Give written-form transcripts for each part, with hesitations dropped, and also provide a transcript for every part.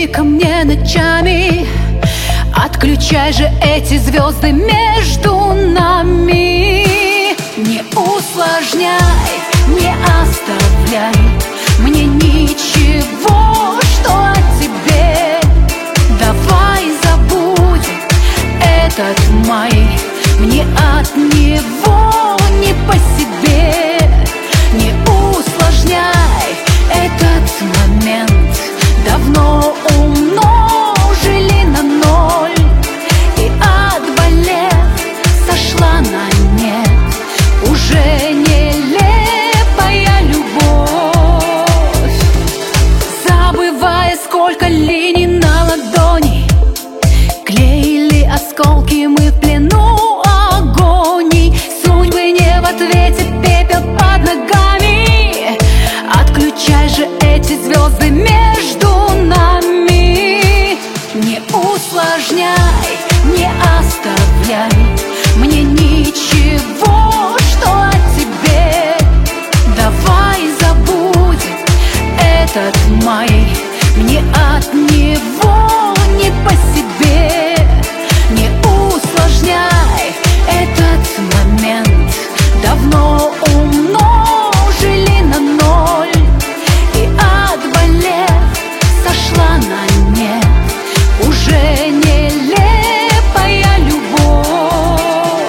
приходи ко мне ночами, отключай же эти звезды между нами. Не усложняй, не оставляй мне ничего, что о тебе. Давай забудем этот май, мне от него не по себе. Не усложняй этот момент, давно умножили на ноль, и отболев сошла на нет уже нелепая любовь. Забывая, сколько линий на ладони, клеили осколки мы в плену агоний. Судьбы не в ответе, пепел под ногами. Отключай же эти звезды между нами. Не усложняй, не оставляй мне ничего, что о тебе. Давай забудем этот май, мне от него не по себе. Не усложняй этот момент, давно умножили на ноль, и отболев сошла на нет уже нелепая любовь.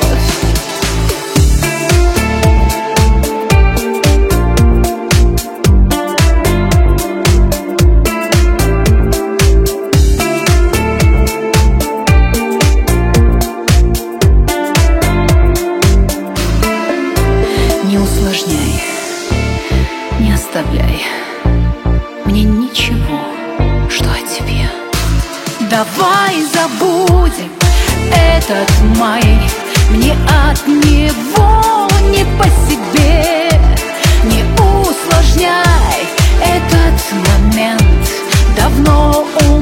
Не усложняй, не оставляй мне ничего, что о тебе. Давай забудем этот май, мне от него не по себе. Не усложняй этот момент, давно